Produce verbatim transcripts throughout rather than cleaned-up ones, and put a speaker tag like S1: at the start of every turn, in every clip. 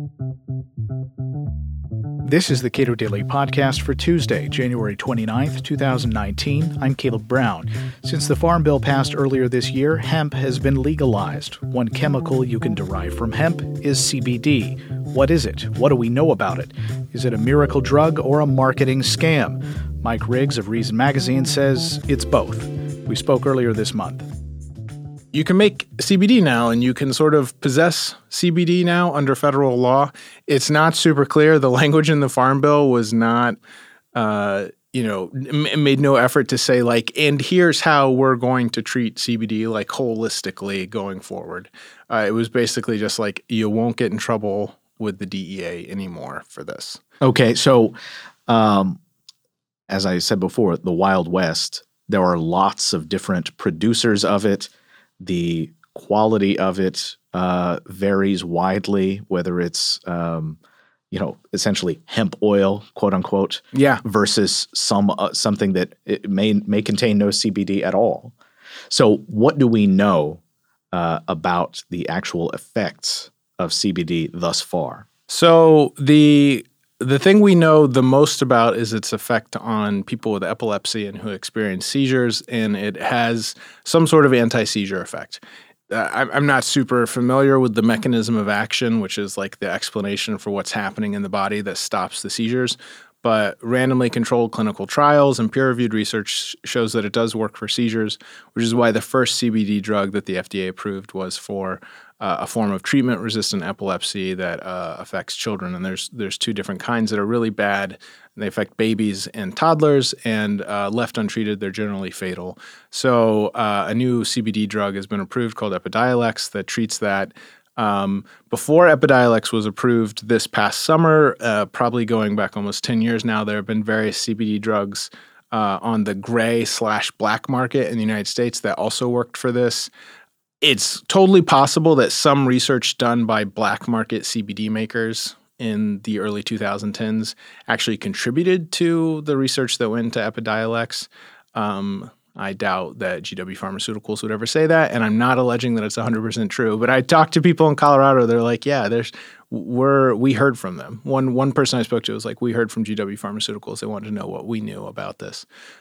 S1: This is the Cato Daily Podcast for Tuesday, January twenty-ninth, twenty nineteen. I'm Caleb Brown. Since the Farm Bill passed earlier this year, hemp has been legalized. One chemical you can derive from hemp is C B D. What is it? What do we know about it? Is it a miracle drug or a marketing scam? Mike Riggs of Reason Magazine says it's both. We spoke earlier this month.
S2: You can make C B D now, and you can sort of possess C B D now under federal law. It's not super clear. The language in the Farm Bill was not, uh, you know, m- made no effort to say, like, and here's how we're going to treat C B D, like, holistically going forward. Uh, it was basically just like, you won't get in trouble with the D E A anymore for this.
S3: Okay, so um, as I said before, the Wild West, there are lots of different producers of it. The quality of it uh, varies widely, whether it's, um, you know, essentially hemp oil, quote unquote,
S2: yeah,
S3: versus some uh, something that it may may contain no C B D at all. So, what do we know uh, about the actual effects of C B D thus far?
S2: So the The thing we know the most about is its effect on people with epilepsy and who experience seizures, and it has some sort of anti-seizure effect. Uh, I'm not super familiar with the mechanism of action, which is like the explanation for what's happening in the body that stops the seizures, but randomly controlled clinical trials and peer-reviewed research shows that it does work for seizures, which is why the first C B D drug that the F D A approved was for Uh, a form of treatment-resistant epilepsy that uh, affects children. And there's there's two different kinds that are really bad. And they affect babies and toddlers, and uh, left untreated, they're generally fatal. So uh, a new C B D drug has been approved called Epidiolex that treats that. Um, before Epidiolex was approved this past summer, uh, probably going back almost ten years now, there have been various C B D drugs uh, on the gray slash black market in the United States that also worked for this. It's totally possible that some research done by black market C B D makers in the early twenty tens actually contributed to the research that went into Epidiolex. Um, I doubt that G W Pharmaceuticals would ever say that, and I'm not alleging that it's one hundred percent true. But I talked to people in Colorado. They're like, yeah, there's we're we heard from them. One one person I spoke to was like, we heard from G W Pharmaceuticals. They wanted to know what we knew about this.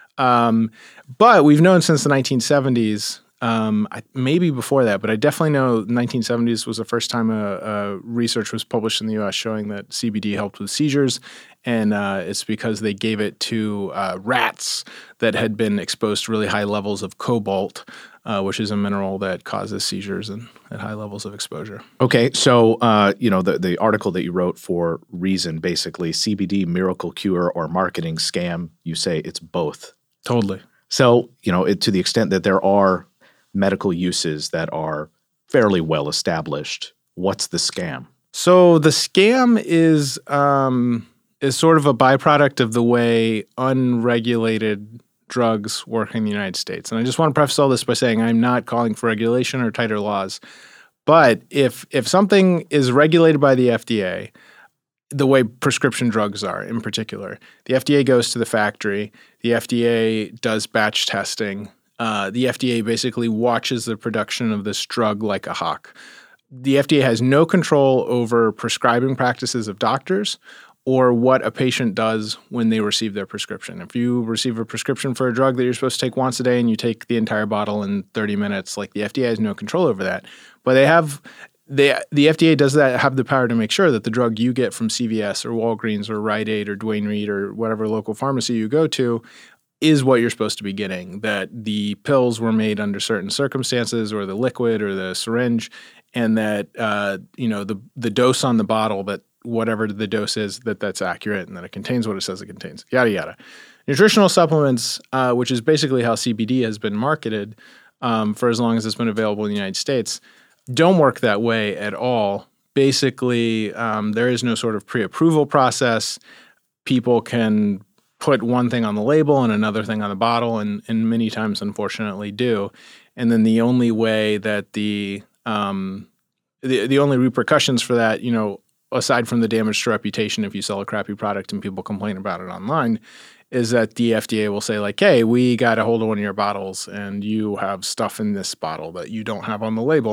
S2: Um, but we've known since the nineteen seventies. Um, I, maybe before that, but I definitely know the nineteen seventies was the first time a, a research was published in the U S showing that C B D helped with seizures, and uh, it's because they gave it to uh, rats that had been exposed to really high levels of cobalt, uh, which is a mineral that causes seizures and at high levels of exposure.
S3: Okay, so uh, you know the the article that you wrote for Reason, basically C B D miracle cure or marketing scam. You say it's both.
S2: Totally.
S3: So you know it, to the extent that there are medical uses that are fairly well established, what's the scam?
S2: So the scam is um, is sort of a byproduct of the way unregulated drugs work in the United States. And I just want to preface all this by saying I'm not calling for regulation or tighter laws. But if if something is regulated by the F D A, the way prescription drugs are in particular, the F D A goes to the factory, the F D A does batch testing. Uh, the F D A basically watches the production of this drug like a hawk. The F D A has no control over prescribing practices of doctors or what a patient does when they receive their prescription. If you receive a prescription for a drug that you're supposed to take once a day and you take the entire bottle in thirty minutes, like the F D A has no control over that. But they have they, the F D A does that have the power to make sure that the drug you get from C V S or Walgreens or Rite Aid or Duane Reade or whatever local pharmacy you go to is what you're supposed to be getting, that the pills were made under certain circumstances or the liquid or the syringe, and that, uh, you know, the the dose on the bottle, that whatever the dose is, that that's accurate and that it contains what it says it contains, yada, yada. Nutritional supplements, uh, which is basically how C B D has been marketed um, for as long as it's been available in the United States, don't work that way at all. Basically, um, there is no sort of pre-approval process. People can put one thing on the label and another thing on the bottle, and, and many times, unfortunately, do. And then the only way that the um, the the only repercussions for that, you know, aside from the damage to reputation if you sell a crappy product and people complain about it online, is that the F D A will say, like, hey, we got a hold of one of your bottles and you have stuff in this bottle that you don't have on the label.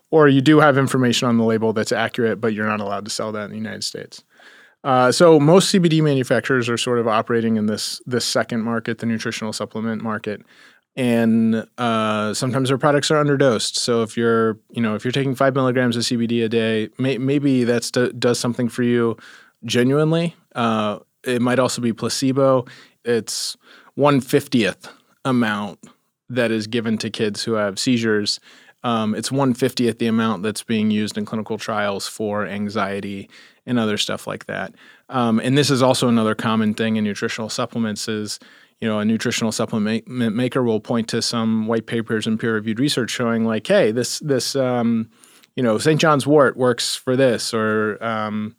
S2: or you do have information on the label that's accurate, but you're not allowed to sell that in the United States. Uh, so most C B D manufacturers are sort of operating in this this second market, the nutritional supplement market, and uh, sometimes their products are underdosed. So if you're you know if you're taking five milligrams of C B D a day, may, maybe that st- does something for you genuinely. Uh, it might also be placebo. It's one fiftieth amount that is given to kids who have seizures. Um, it's one fiftieth the amount that's being used in clinical trials for anxiety and other stuff like that. Um, and this is also another common thing in nutritional supplements is, you know, a nutritional supplement maker will point to some white papers and peer-reviewed research showing like, hey, this, this um, you know, Saint John's wort works for this, or um,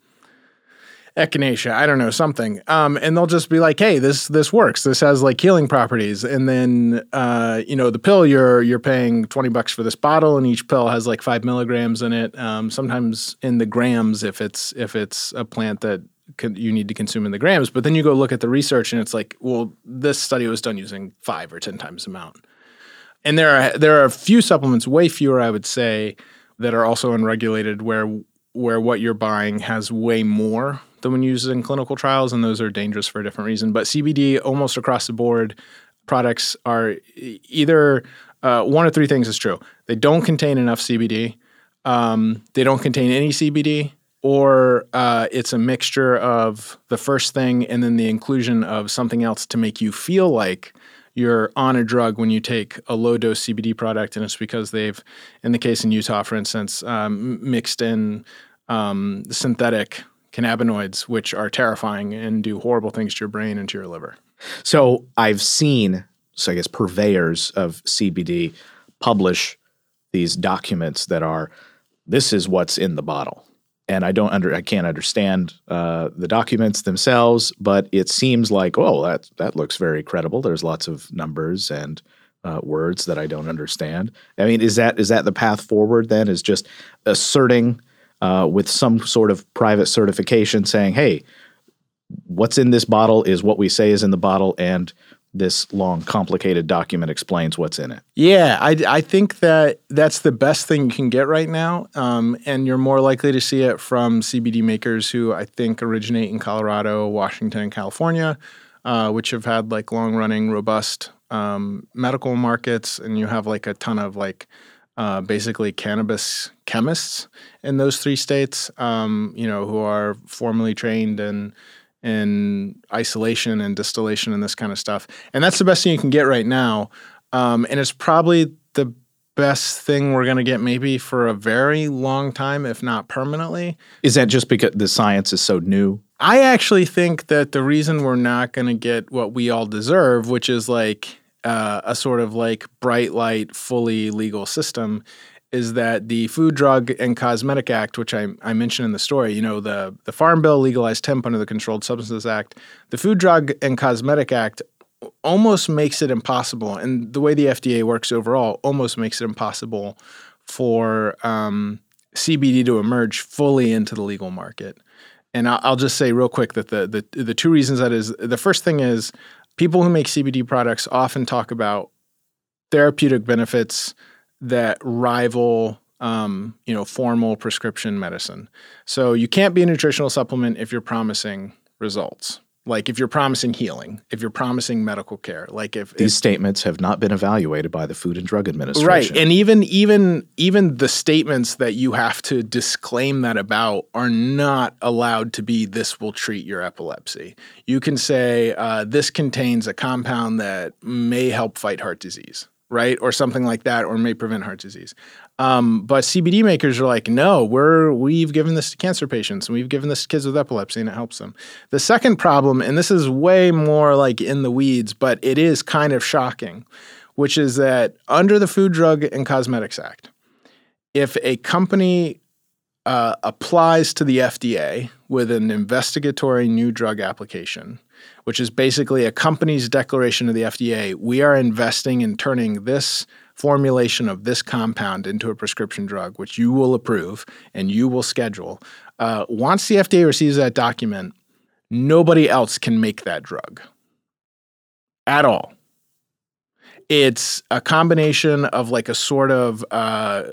S2: echinacea, I don't know, something. Um, and they'll just be like, hey, this this works. This has like healing properties. And then, uh, you know, the pill, you're you're paying twenty bucks for this bottle, and each pill has like five milligrams in it, um, sometimes in the grams if it's if it's a plant that can, you need to consume in the grams. But then you go look at the research and it's like, well, this study was done using five or ten times the amount. And there are there are a few supplements, way fewer, I would say, that are also unregulated where where what you're buying has way more than when used in clinical trials, and those are dangerous for a different reason. But C B D, almost across the board, products are either uh, one of three things is true. They don't contain enough C B D, um, they don't contain any C B D, or uh, it's a mixture of the first thing and then the inclusion of something else to make you feel like you're on a drug when you take a low-dose C B D product, and it's because they've, in the case in Utah, for instance, um, mixed in um, synthetic cannabinoids, which are terrifying and do horrible things to your brain and to your liver.
S3: So I've seen, so I guess, purveyors of C B D publish these documents that are, this is what's in the bottle. And I don't under, I can't understand uh, the documents themselves, but it seems like, oh, that that looks very credible. There's lots of numbers and uh, words that I don't understand. I mean, is that is that the path forward then? Is just asserting uh, with some sort of private certification saying, hey, what's in this bottle is what we say is in the bottle, and this long, complicated document explains what's in it.
S2: Yeah, I, I think that that's the best thing you can get right now, um, and you're more likely to see it from C B D makers who I think originate in Colorado, Washington, and California, uh, which have had like long-running, robust um, medical markets, and you have like a ton of like uh, basically cannabis chemists in those three states, um, you know, who are formally trained and in isolation and distillation and this kind of stuff. And that's the best thing you can get right now. Um, and it's probably the best thing we're going to get maybe for a very long time, if not permanently.
S3: Is that just because the science is so new?
S2: I actually think that the reason we're not going to get what we all deserve, which is like uh, a sort of like bright light, fully legal system, is that the Food, Drug, and Cosmetic Act, which I, I mentioned in the story, you know, the, the Farm Bill legalized hemp under the Controlled Substances Act. The Food, Drug, and Cosmetic Act almost makes it impossible, and the way the F D A works overall almost makes it impossible for um, C B D to emerge fully into the legal market. And I'll, I'll just say real quick that the, the the two reasons that is, the first thing is people who make C B D products often talk about therapeutic benefits that rival, um, you know, formal prescription medicine. So you can't be a nutritional supplement if you're promising results. Like if you're promising healing, if you're promising medical care, like if
S3: these
S2: if,
S3: statements have not been evaluated by the Food and Drug Administration,
S2: right? And even even even the statements that you have to disclaim that about are not allowed to be, this will treat your epilepsy. You can say uh, this contains a compound that may help fight heart disease, right? Or something like that, or may prevent heart disease. Um, but C B D makers are like, no, we're, we've given this to cancer patients, and we've given this to kids with epilepsy, and it helps them. The second problem, and this is way more like in the weeds, but it is kind of shocking, which is that under the Food, Drug, and Cosmetics Act, if a company uh, applies to the F D A with an investigatory new drug application, which is basically a company's declaration to the F D A, we are investing in turning this formulation of this compound into a prescription drug, which you will approve and you will schedule. Uh, once the F D A receives that document, nobody else can make that drug at all. It's a combination of like a sort of uh,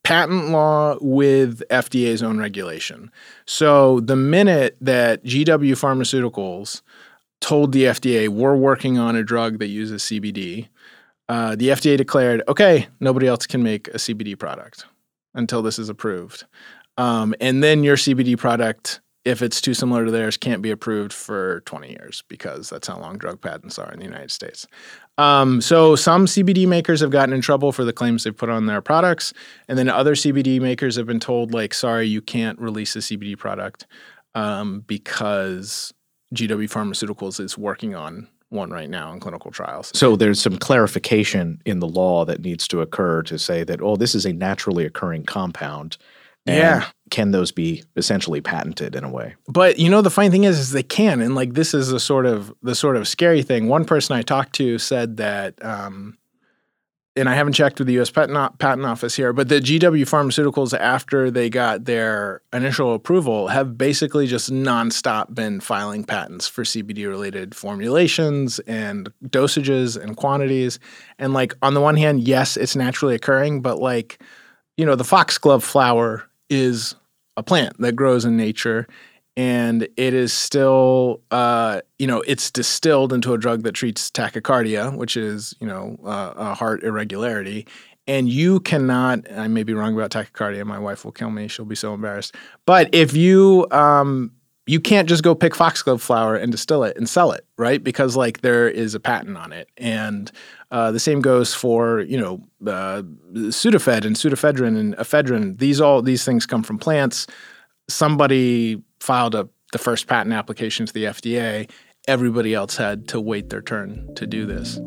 S2: patent law with F D A's own regulation. So the minute that G W Pharmaceuticals told the F D A, we're working on a drug that uses C B D, uh, the F D A declared, okay, nobody else can make a C B D product until this is approved. Um, and then your C B D product, if it's too similar to theirs, can't be approved for twenty years because that's how long drug patents are in the United States. Um, so some C B D makers have gotten in trouble for the claims they've put on their products. And then other C B D makers have been told, like, sorry, you can't release a C B D product um, because G W Pharmaceuticals is working on one right now in clinical trials.
S3: So there's some clarification in the law that needs to occur to say that, oh, this is a naturally occurring compound. And
S2: yeah.
S3: Can those be essentially patented in a way?
S2: But you know, the funny thing is, is they can, and like this is the sort of the sort of scary thing. One person I talked to said that, um, and I haven't checked with the U S Patent Patent Office here, but the G W Pharmaceuticals, after they got their initial approval, have basically just nonstop been filing patents for C B D-related formulations and dosages and quantities. And like on the one hand, yes, it's naturally occurring, but like, you know, the foxglove flower is a plant that grows in nature, and it is still, uh, you know, it's distilled into a drug that treats tachycardia, which is, you know, uh, a heart irregularity. And you cannot, I may be wrong about tachycardia, my wife will kill me, she'll be so embarrassed. But if you, um, you can't just go pick foxglove flower and distill it and sell it, right? Because like there is a patent on it. And uh, the same goes for, you know, uh, Sudafed and pseudoephedrine and ephedrine. These all these things come from plants. Somebody filed a, the first patent application to the F D A. Everybody else had to wait their turn to do this.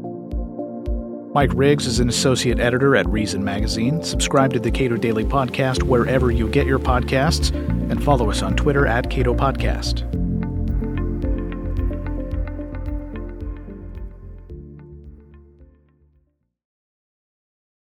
S1: Mike Riggs is an associate editor at Reason Magazine. Subscribe to the Cato Daily Podcast wherever you get your podcasts, and follow us on Twitter at Cato Podcast.